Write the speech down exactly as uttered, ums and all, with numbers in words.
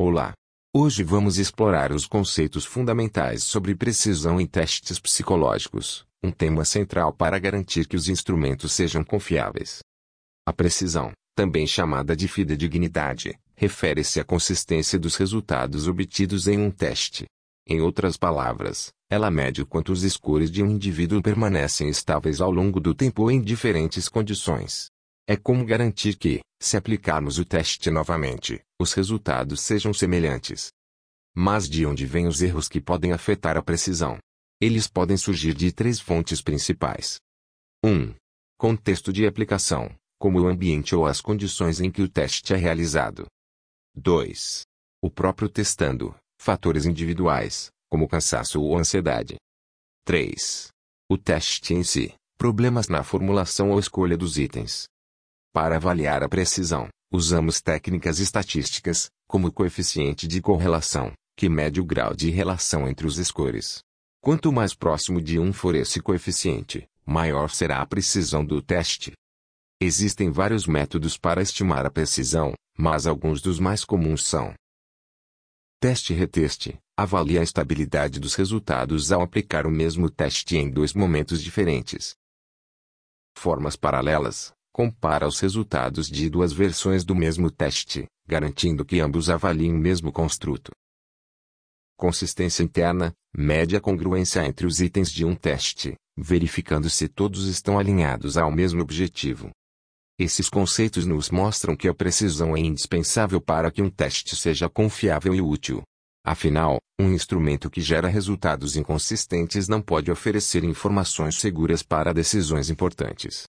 Olá! Hoje vamos explorar os conceitos fundamentais sobre precisão em testes psicológicos, um tema central para garantir que os instrumentos sejam confiáveis. A precisão, também chamada de fidedignidade, refere-se à consistência dos resultados obtidos em um teste. Em outras palavras, ela mede o quanto os scores de um indivíduo permanecem estáveis ao longo do tempo em diferentes condições. É como garantir que, se aplicarmos o teste novamente, os resultados sejam semelhantes. Mas de onde vêm os erros que podem afetar a precisão? Eles podem surgir de três fontes principais. um. Contexto de aplicação, como o ambiente ou as condições em que o teste é realizado. dois. O próprio testando, fatores individuais, como cansaço ou ansiedade. três. O teste em si, problemas na formulação ou escolha dos itens. Para avaliar a precisão, usamos técnicas estatísticas, como o coeficiente de correlação, que mede o grau de relação entre os scores. Quanto mais próximo de um for esse coeficiente, maior será a precisão do teste. Existem vários métodos para estimar a precisão, mas alguns dos mais comuns são: teste-reteste, avalia a estabilidade dos resultados ao aplicar o mesmo teste em dois momentos diferentes. Formas paralelas, compara os resultados de duas versões do mesmo teste, garantindo que ambos avaliem o mesmo construto. Consistência interna, mede a congruência entre os itens de um teste, verificando se todos estão alinhados ao mesmo objetivo. Esses conceitos nos mostram que a precisão é indispensável para que um teste seja confiável e útil. Afinal, um instrumento que gera resultados inconsistentes não pode oferecer informações seguras para decisões importantes.